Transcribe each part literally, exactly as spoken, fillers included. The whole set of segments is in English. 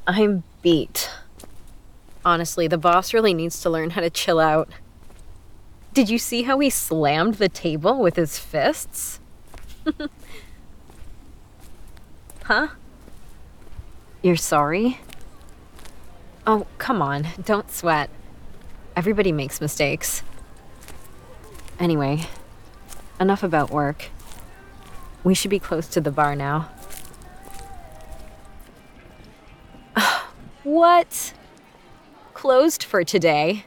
I'm beat. Honestly, the boss really needs to learn how to chill out. Did you see how he slammed the table with his fists? Huh? You're sorry? Oh, come on, don't sweat. Everybody makes mistakes. Anyway, enough about work. We should be close to the bar now. What? Closed for today?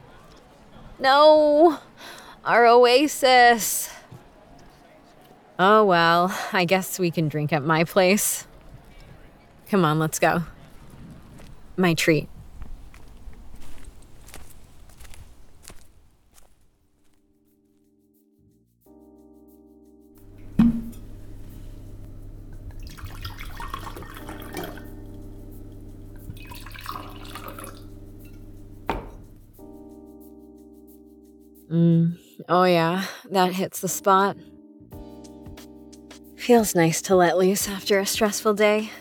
No! Our oasis! Oh well, I guess we can drink at my place. Come on, let's go. My treat. Mm. Oh yeah, that hits the spot. Feels nice to let loose after a stressful day.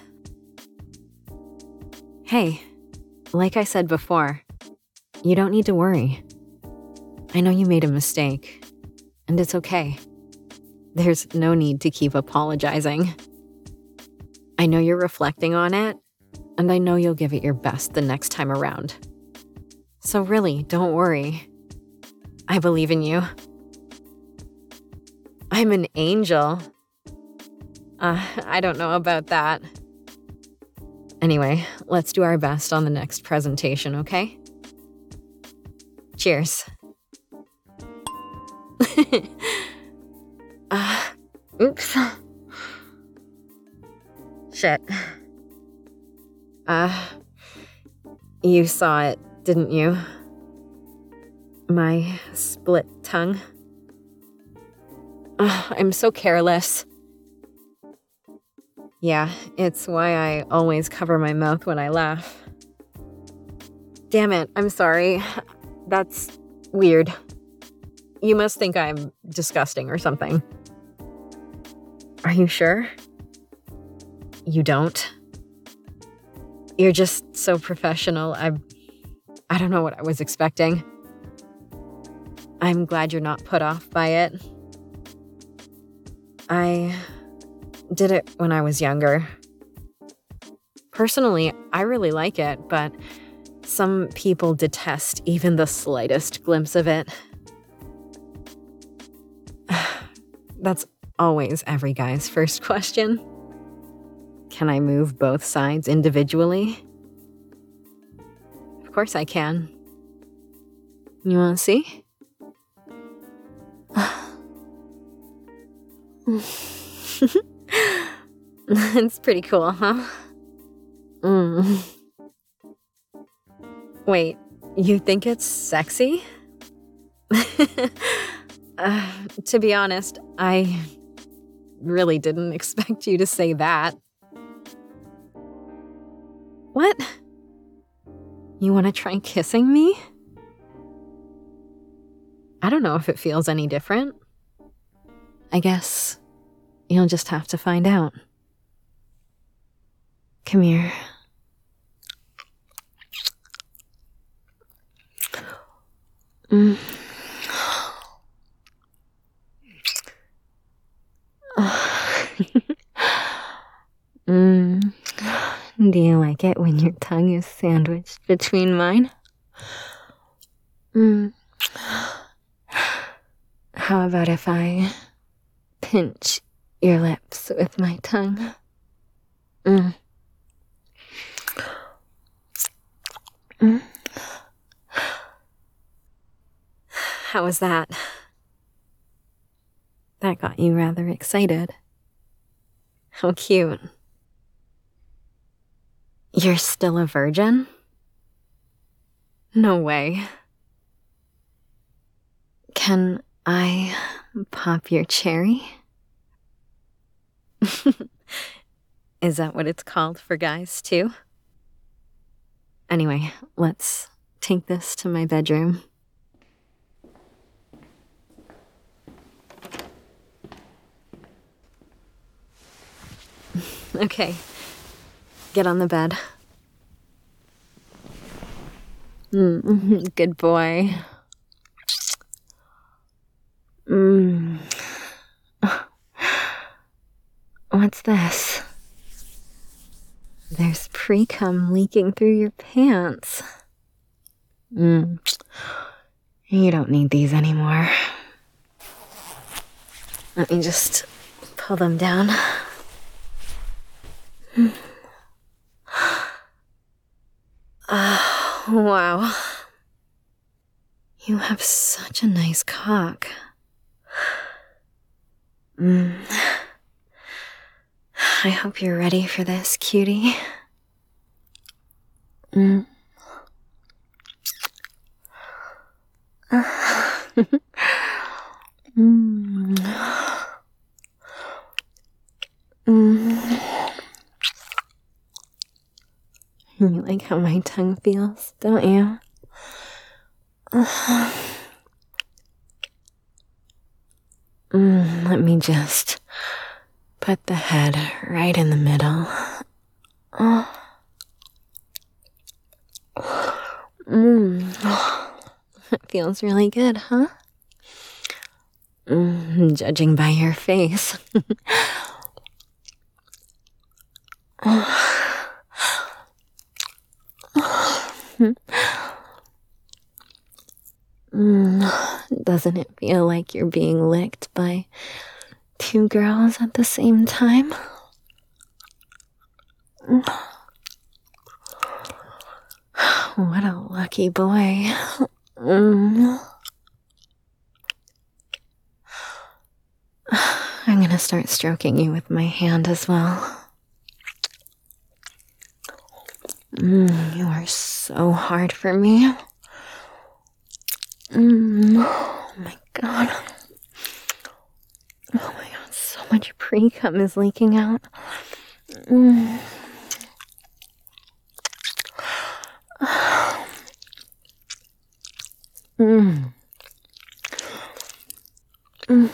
Hey, like I said before, you don't need to worry. I know you made a mistake, and it's okay. There's no need to keep apologizing. I know you're reflecting on it, and I know you'll give it your best the next time around. So really, don't worry. I believe in you. I'm an angel. Uh, I don't know about that. Anyway, let's do our best on the next presentation, okay? Cheers. uh, oops. Shit. Uh, you saw it, didn't you? My split tongue. Ugh, I'm so careless. Yeah, it's why I always cover my mouth when I laugh. Damn it, I'm sorry. That's weird. You must think I'm disgusting or something. Are you sure? You don't? You're just so professional. I I don't know what I was expecting. I'm glad you're not put off by it. I did it when I was younger. Personally, I really like it, but some people detest even the slightest glimpse of it. That's always every guy's first question. Can I move both sides individually? Of course I can. You want to see? It's pretty cool, huh? Mm. Wait, you think it's sexy? uh, to be honest, I really didn't expect you to say that. What? You want to try kissing me? I don't know if it feels any different. I guess you'll just have to find out. Come here. Mm. mm. Do you like it when your tongue is sandwiched between mine? Mm. How about if I pinch your lips with my tongue? Mm. Mm. How was that? That got you rather excited. How cute. You're still a virgin? No way. Can I pop your cherry? Is that what it's called for guys, too? Anyway, let's take this to my bedroom. Okay, get on the bed. Mm, good boy. Mm. What's this? There's pre-cum leaking through your pants. Mm. You don't need these anymore. Let me just pull them down. Oh, wow. You have such a nice cock. Mm. I hope you're ready for this, cutie. Mm. mm. Mm. You like how my tongue feels, don't you? Mm, let me just put the head right in the middle. Oh. Mm. It feels really good, huh? Mm, judging by your face. mm, doesn't it feel like you're being licked by two girls at the same time? What a lucky boy. Mm. I'm gonna start stroking you with my hand as well. Mm, you are so hard for me. Mm. Oh my god. Oh my god, so much pre-cum is leaking out. Mm. Mm. Mm.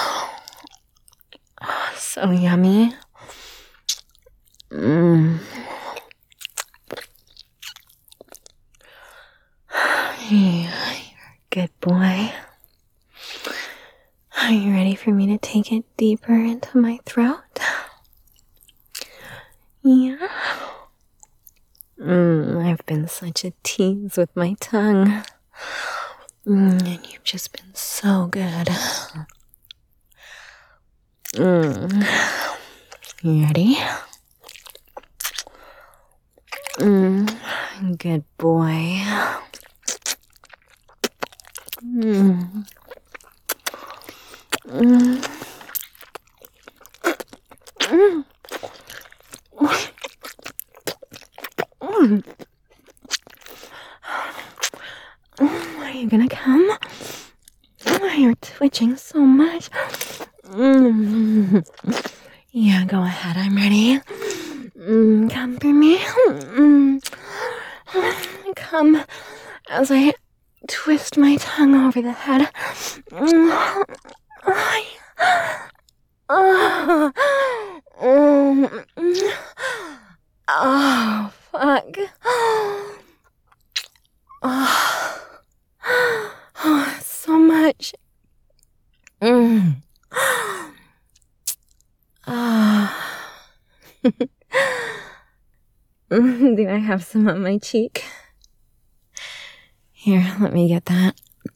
Oh, so yummy. Mm. Yeah, you're a good boy. Are you ready for me to take it deeper into my throat? Yeah. Mm, I've been such a tease with my tongue. Mm, and you've just been so good. Mm. You ready? Mm, good boy. Mm. Mm. Mm. Mm. Are you gonna come? You're twitching so much. Mm. Yeah, go ahead. I'm ready. Mm, come for me. Mm. Come as I twist my tongue over the head. Mm. Oh, oh, fuck. Oh, oh so much. Mm. Oh. Do I have some on my cheek? Here, let me get that.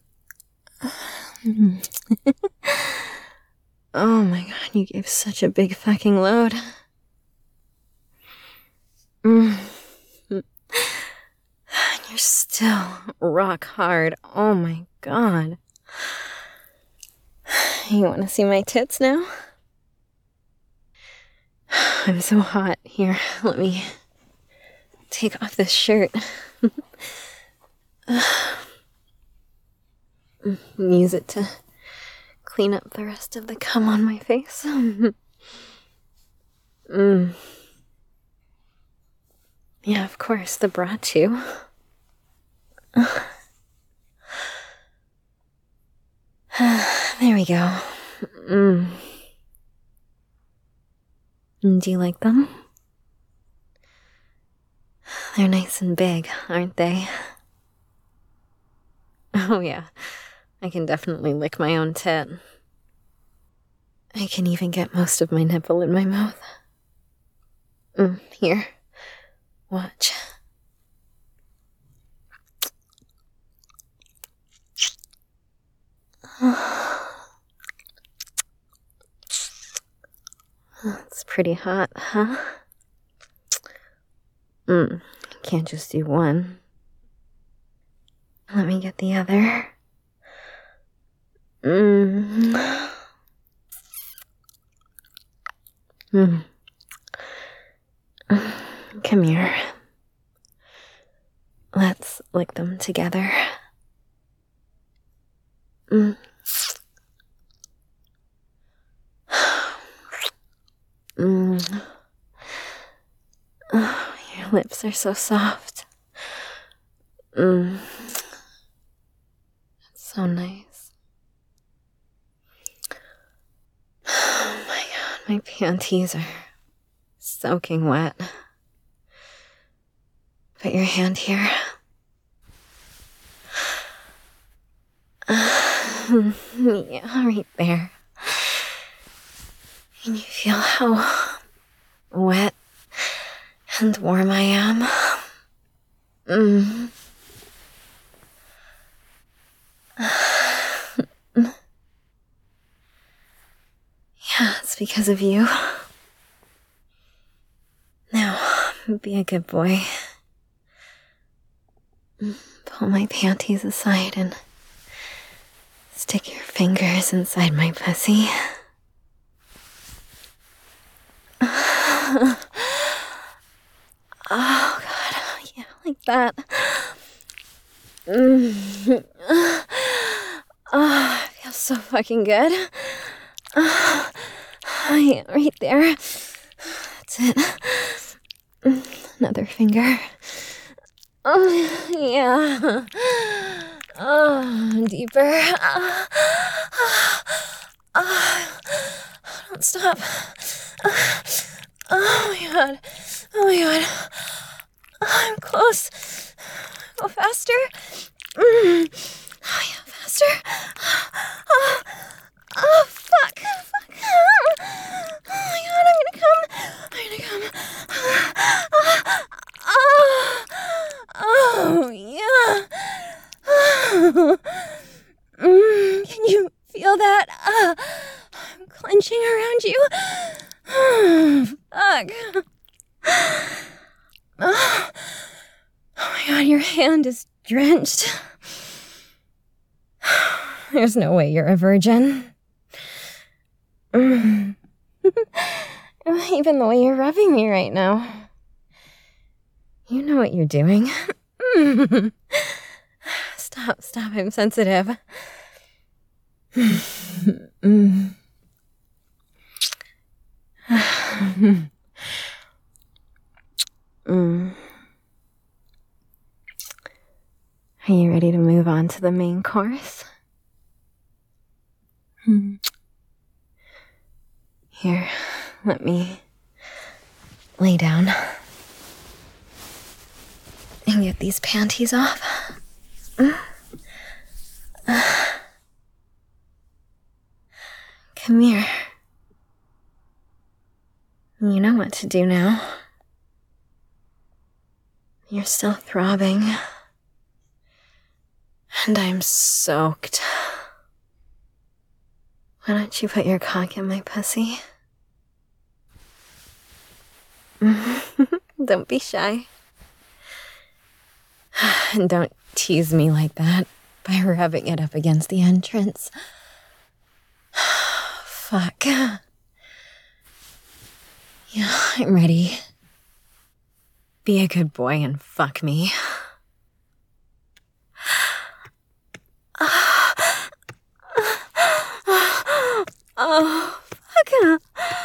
Oh my god, you gave such a big fucking load. Mm. You're still rock hard. Oh my god. You want to see my tits now? I'm so hot. Here, let me take off this shirt. Use it to clean up the rest of the cum on my face. mm. Yeah, of course, the bra too. There we go. Mm. Do you like them? They're nice and big, aren't they? Oh, yeah. I can definitely lick my own tit. I can even get most of my nipple in my mouth. Mm, here. Watch. It's pretty hot, huh? Mm, can't just do one. Let me get the other. Mm. Mm. Come here. Let's lick them together. Mm. Mm. Oh, your lips are so soft. Mm. It's so nice. Oh my god, my panties are soaking wet. Put your hand here. Uh, yeah, right there. Can you feel how wet and warm I am? Mm. Yeah, it's because of you. Now, be a good boy. Pull my panties aside and stick your fingers inside my pussy. Oh, God. Yeah, like that. Mm. Oh, it feels so fucking good. Oh, yeah, right there. That's it. Another finger. Oh, yeah. Oh, deeper. Oh, oh, don't stop. Oh my god. Oh my god. I'm close. Go faster. Mm. Oh yeah, faster. Oh, oh fuck. Fuck. Oh my god, I'm gonna come. I'm gonna come. Oh, oh, oh yeah. Oh. Mm, can you feel that? Uh, I'm clenching around you. Oh, fuck. Oh. Oh my god, your hand is drenched. There's no way you're a virgin. Mm. Even the way you're rubbing me right now. You know what you're doing. Mm. Stop, stop, I'm sensitive. Mm. Mm. Are you ready to move on to the main course? Mm. Here, let me lay down and get these panties off. Mm. Uh. Come here. You know what to do now. You're still throbbing. And I'm soaked. Why don't you put your cock in my pussy? Don't be shy. And don't tease me like that by rubbing it up against the entrance. Fuck. Yeah, I'm ready. Be a good boy and fuck me. Oh, fuck.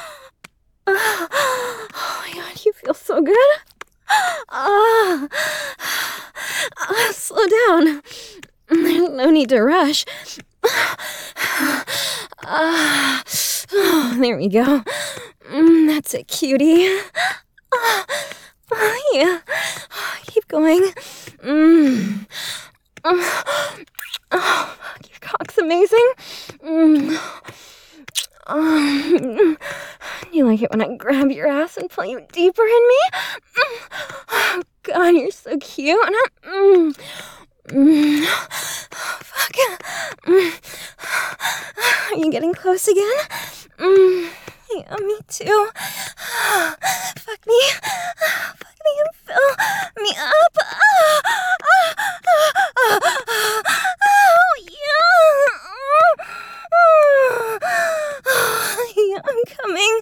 Oh my god, you feel so good. Oh, oh, slow down. No need to rush. Uh, oh, there we go. Mm, that's a cutie. Oh, oh, yeah. Oh, keep going. Mm. Oh, Oh, fuck, your cock's amazing. Mm. Oh, you like it when I grab your ass and pull you deeper in me? Mm. Oh, God, you're so cute. Mm. Mm. Oh, fuck. Mm. Are you getting close again? Mm. Yeah, me too. Fuck me. Fuck me and fill me up. Oh, yeah. Yeah, I'm coming.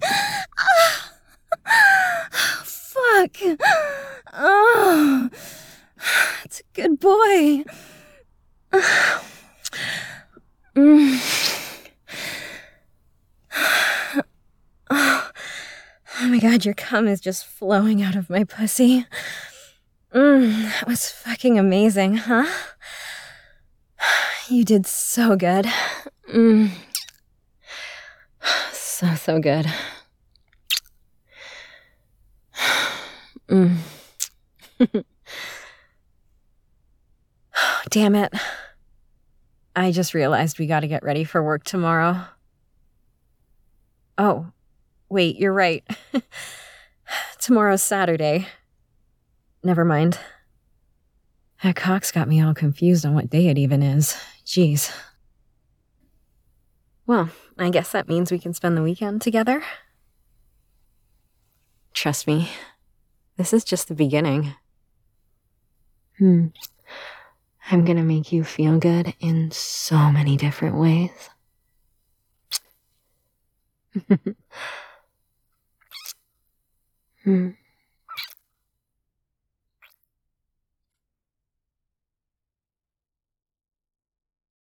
Fuck. Oh, it's a good boy. Mm. Oh, oh my God, your cum is just flowing out of my pussy. Mm, that was fucking amazing, huh? You did so good. Mm. So, so good. Mm. Damn it. I just realized we gotta get ready for work tomorrow. Oh, wait, you're right. Tomorrow's Saturday. Never mind. That Cox got me all confused on what day it even is. Jeez. Well, I guess that means we can spend the weekend together. Trust me, this is just the beginning. Hmm. I'm gonna make you feel good in so many different ways. Hmm.